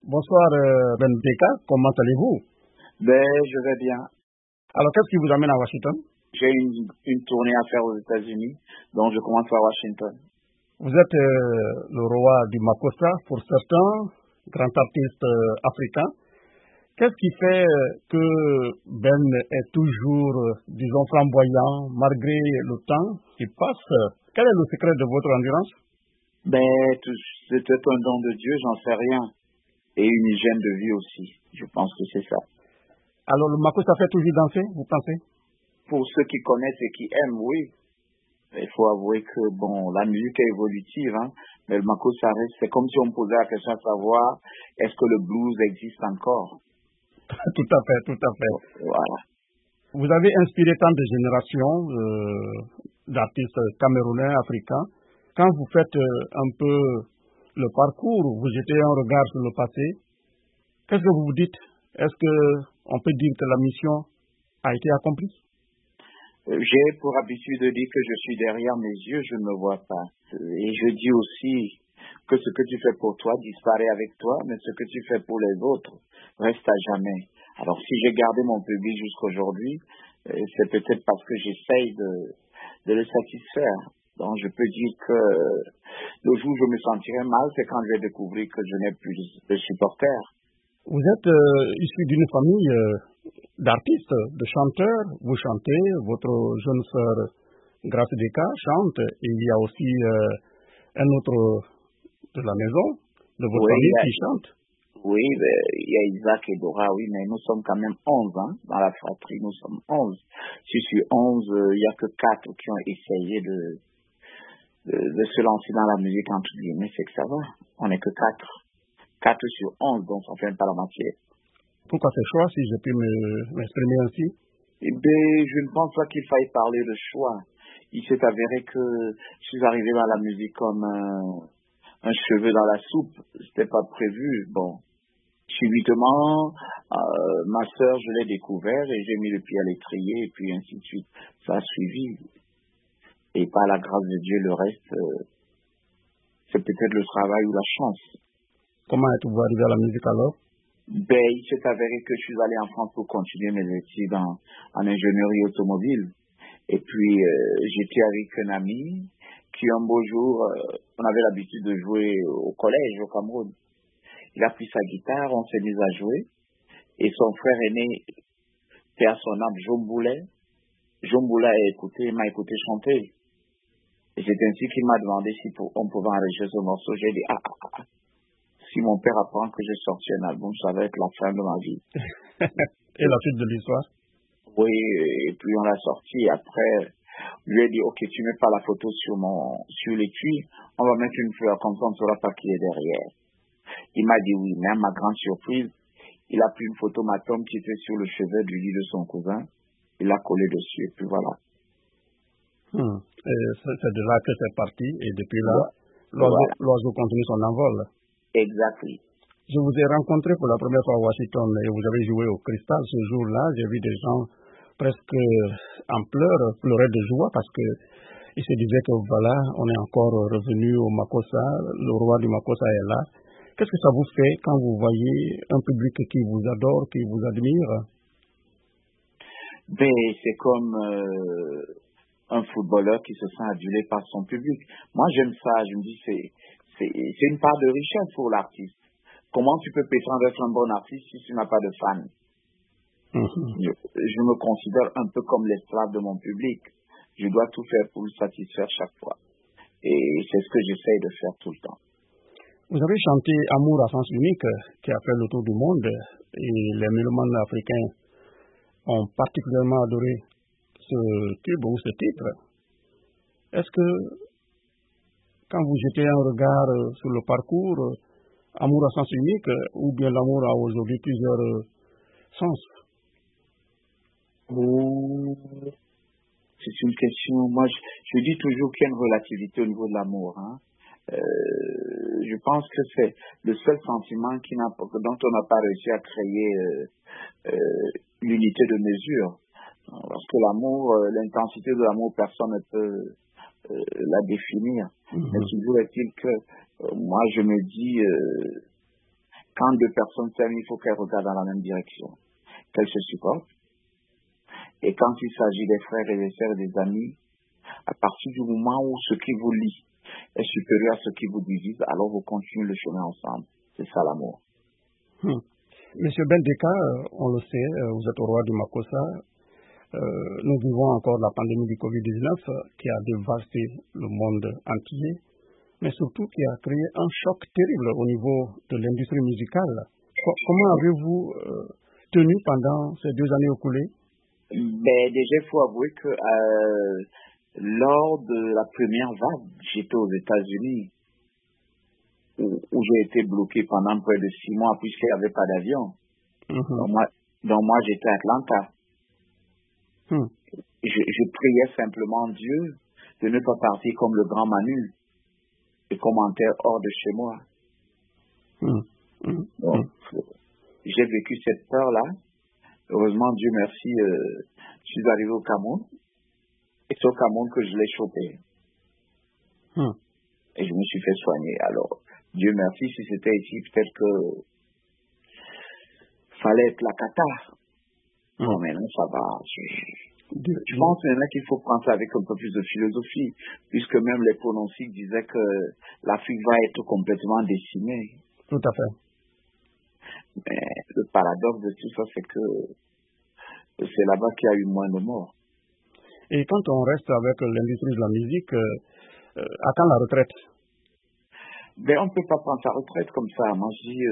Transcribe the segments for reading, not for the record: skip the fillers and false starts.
Bonsoir Ben Beka, comment allez-vous? Je vais bien. Alors qu'est-ce qui vous amène à Washington? J'ai une tournée à faire aux États-Unis, donc je commence à Washington. Vous êtes le roi du Makossa pour certains, grands artistes africains. Qu'est-ce qui fait que Ben est toujours, disons, flamboyant malgré le temps qui passe? Quel est le secret de votre endurance? C'est peut-être un don de Dieu, j'en sais rien. Et une hygiène de vie aussi. Je pense que c'est ça. Alors le Makossa fait toujours danser, vous pensez? Pour ceux qui connaissent et qui aiment, oui. Il faut avouer que, la musique est évolutive, hein. Mais le Makossa reste, c'est comme si on posait la question à savoir, est-ce que le blues existe encore? Tout à fait. Voilà. Vous avez inspiré tant de générations d'artistes camerounais, africains. Quand vous faites un peu le parcours, vous jetez un regard sur le passé, qu'est-ce que vous vous dites? Est-ce qu'on peut dire que la mission a été accomplie? J'ai pour habitude de dire que je suis derrière mes yeux, je ne me vois pas. Et je dis aussi que ce que tu fais pour toi disparaît avec toi, mais ce que tu fais pour les autres reste à jamais. Alors si j'ai gardé mon public jusqu'aujourd'hui, c'est peut-être parce que j'essaye de le satisfaire. Donc je peux dire que le jour où je me sentirai mal, c'est quand je vais découvrir que je n'ai plus de supporters. Vous êtes issu d'une famille d'artistes, de chanteurs. Vous chantez, votre jeune sœur Grace Deka chante, et il y a aussi un autre de la maison, de votre famille qui chante. Oui, il y a Isaac et Dora, oui, mais nous sommes quand même 11, hein, dans la fratrie, nous sommes 11. Si sur 11, il n'y a que 4 qui ont essayé de se lancer dans la musique, entre guillemets, c'est que ça va. On n'est que 4. 4 sur 11, donc ça ne fait pas la moitié. Pourquoi ce choix, si je peux m'exprimer ainsi? Je ne pense pas qu'il faille parler de choix. Il s'est avéré que je suis arrivé dans la musique comme un cheveu dans la soupe. C'était pas prévu. Subitement, ma sœur, je l'ai découvert et j'ai mis le pied à l'étrier et puis ainsi de suite. Ça a suivi. Et par la grâce de Dieu, le reste, c'est peut-être le travail ou la chance. Comment êtes-vous arrivé à la musique alors? Il s'est avéré que je suis allé en France pour continuer mes études en ingénierie automobile. Et puis, j'étais avec un ami qui, un beau jour, on avait l'habitude de jouer au collège, au Cameroun. Il a pris sa guitare, on s'est mis à jouer. Et son frère aîné, c'est à son âme, Jomboula m'a écouté chanter. Et c'est ainsi qu'il m'a demandé si on pouvait enregistrer ce morceau. J'ai dit, si mon père apprend que j'ai sorti un album, ça va être la fin de ma vie. Et la suite de l'histoire? Oui, et puis on l'a sorti. Après, je lui ai dit, ok, tu mets pas la photo sur l'étui, on va mettre une fleur, comme ça on ne saura pas qui est derrière. Il m'a dit oui, mais à ma grande surprise, il a pris une photomatome qui était sur le chevet du lit de son cousin, il l'a collé dessus, et puis voilà. Et c'est de là que c'est parti, et depuis là, l'oiseau continue son envol. Exactement. Je vous ai rencontré pour la première fois à Washington et vous avez joué au Cristal. Ce jour-là, j'ai vu des gens presque en pleurs, pleurer de joie parce que ils se disaient que voilà, on est encore revenu au Makossa, le roi du Makossa est là. Qu'est-ce que ça vous fait quand vous voyez un public qui vous adore, qui vous admire? C'est comme un footballeur qui se sent adulé par son public. Moi, j'aime ça. Je me dis, c'est une part de richesse pour l'artiste. Comment tu peux prétendre être un bon artiste si tu n'as pas de fans? Je me considère un peu comme l'esclave de mon public. Je dois tout faire pour le satisfaire chaque fois. Et c'est ce que j'essaye de faire tout le temps. Vous avez chanté Amour à sens unique qui a fait le tour du monde et les mélomanes africains ont particulièrement adoré ce tube ou ce titre. Est-ce que quand vous jetez un regard sur le parcours, Amour à sens unique ou bien l'amour a aujourd'hui plusieurs sens? C'est une question. Moi, je dis toujours qu'il y a une relativité au niveau de l'amour. Je pense que c'est le seul sentiment dont on n'a pas réussi à créer l'unité de mesure. Parce que l'amour, l'intensité de l'amour, personne ne peut la définir. Mais toujours est-il que moi, je me dis Quand deux personnes s'aiment, il faut qu'elles regardent dans la même direction, qu'elles se supportent. Et quand il s'agit des frères et des sœurs et des amis, à partir du moment où ce qui vous lie est supérieur à ce qui vous divise, alors vous continuez le chemin ensemble. C'est ça l'amour. Monsieur Bendeka, on le sait, vous êtes au roi du Makossa. Nous vivons encore la pandémie du Covid-19 qui a dévasté le monde entier, mais surtout qui a créé un choc terrible au niveau de l'industrie musicale. Comment avez-vous tenu pendant ces 2 années écoulées? Déjà, il faut avouer que lors de la première vague, j'étais aux États-Unis, où j'ai été bloqué pendant près de 6 mois puisqu'il n'y avait pas d'avion. Donc moi, j'étais à Atlanta. Je priais simplement Dieu de ne pas partir comme le grand Manu et commentaire hors de chez moi. Donc, j'ai vécu cette peur-là. Heureusement, Dieu merci, je suis arrivé au Cameroun. Et c'est au Cameroun que je l'ai chopé. Et je me suis fait soigner. Alors, Dieu merci, si c'était ici, peut-être que fallait être la cata. Non, mais non, ça va. Je pense maintenant qu'il faut prendre ça avec un peu plus de philosophie, puisque même les pronostics disaient que l'Afrique va être complètement décimée. Tout à fait. Mais le paradoxe de tout ça, c'est que c'est là-bas qu'il y a eu moins de morts. Et quand on reste avec l'industrie de la musique, à quand la retraite? On ne peut pas prendre sa retraite comme ça. Moi, je dis,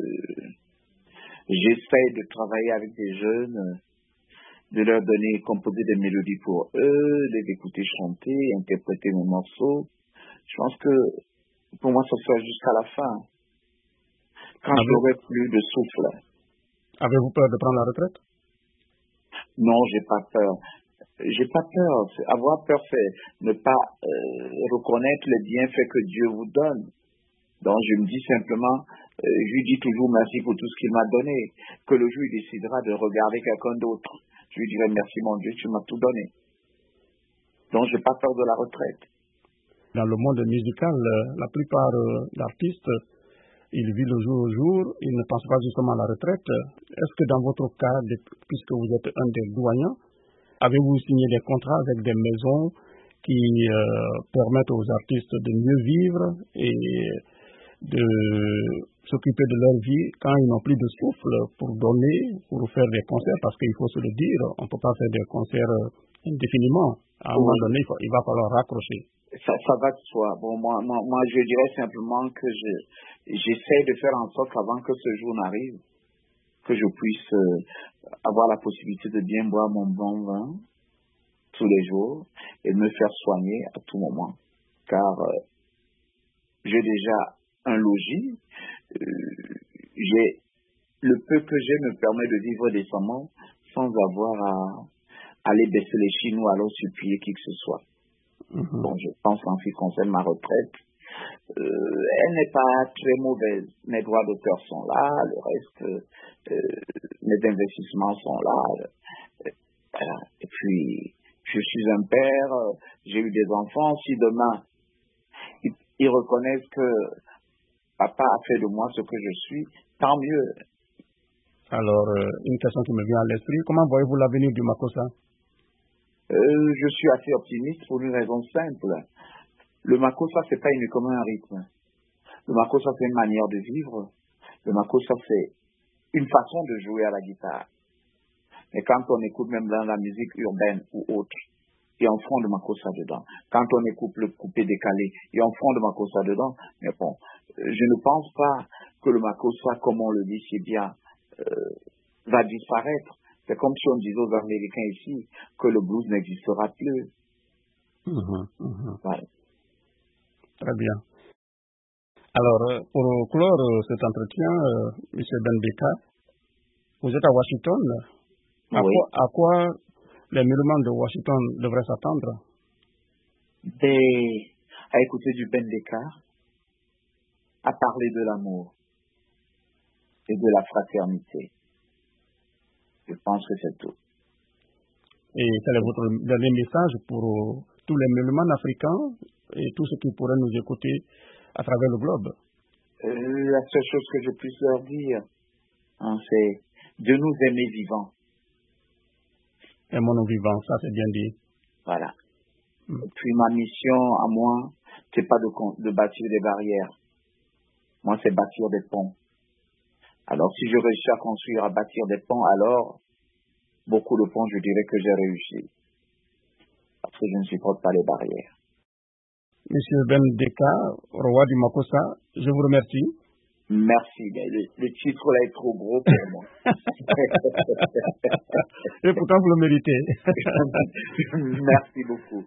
j'essaie de travailler avec des jeunes, de leur donner, composer des mélodies pour eux, les écouter chanter, interpréter mes morceaux. Je pense que pour moi, ça sera jusqu'à la fin. Quand j'aurai plus de souffle. Avez-vous peur de prendre la retraite? Non, j'ai pas peur. J'ai pas peur. Avoir peur, c'est ne pas reconnaître les bienfaits que Dieu vous donne. Donc, je me dis simplement, je lui dis toujours merci pour tout ce qu'il m'a donné. Que le jour il décidera de regarder quelqu'un d'autre, je lui dirai merci mon Dieu, tu m'as tout donné. Donc, j'ai pas peur de la retraite. Dans le monde musical, la plupart d'artistes, ils vivent le jour au jour, ils ne pensent pas justement à la retraite. Est-ce que dans votre cas, puisque vous êtes un des doyens, avez-vous signé des contrats avec des maisons qui permettent aux artistes de mieux vivre et de s'occuper de leur vie quand ils n'ont plus de souffle pour donner, pour faire des concerts, parce qu'il faut se le dire, on ne peut pas faire des concerts indéfiniment. À un moment donné, il va falloir raccrocher. Ça va de soi. Bon, moi, je dirais simplement que j'essaie de faire en sorte qu'avant que ce jour n'arrive, que je puisse avoir la possibilité de bien boire mon bon vin tous les jours et de me faire soigner à tout moment. Car j'ai déjà un logis, le peu que j'ai me permet de vivre décemment sans avoir à aller baisser les chines ou alors supplier qui que ce soit. Bon, je pense en ce qui concerne ma retraite, elle n'est pas très mauvaise. Mes droits d'auteur sont là, le reste, mes investissements sont là. Voilà. Et puis, je suis un père, j'ai eu des enfants. Si demain, ils reconnaissent que papa a fait de moi ce que je suis, tant mieux. Alors, une question qui me vient à l'esprit, comment voyez-vous l'avenir du Makossa? Je suis assez optimiste pour une raison simple. Le Makossa, c'est pas uniquement un rythme. Le Makossa, c'est une manière de vivre. Le Makossa, c'est une façon de jouer à la guitare. Mais quand on écoute même dans la musique urbaine ou autre, il y a un fond de Makossa dedans. Quand on écoute le coupé décalé, il y a un fond de Makossa dedans. Mais bon, je ne pense pas que le Makossa, comme on le dit si bien, va disparaître. C'est comme si on disait aux Américains ici que le blues n'existera plus. Voilà. Très bien. Alors, pour clore cet entretien, M. Bendeka, vous êtes à Washington. Oui. À quoi les mélomanes de Washington devraient s'attendre? À écouter du Bendeka, à parler de l'amour et de la fraternité. Je pense que c'est tout. Et quel est votre dernier message pour tous les mélomanes africains et tous ceux qui pourraient nous écouter à travers le globe? La seule chose que je puisse leur dire, c'est de nous aimer vivants. Aimons-nous vivants, ça c'est bien dit. Voilà. Puis ma mission à moi, c'est pas de bâtir des barrières. Moi, c'est bâtir des ponts. Alors, si je réussis à construire, à bâtir des ponts, alors, beaucoup de ponts, je dirais que j'ai réussi. Parce que je ne supporte pas les barrières. Monsieur Ben Deka, roi du Makossa, je vous remercie. Merci, mais le titre là est trop gros pour moi. Et pourtant, vous le méritez. Merci beaucoup.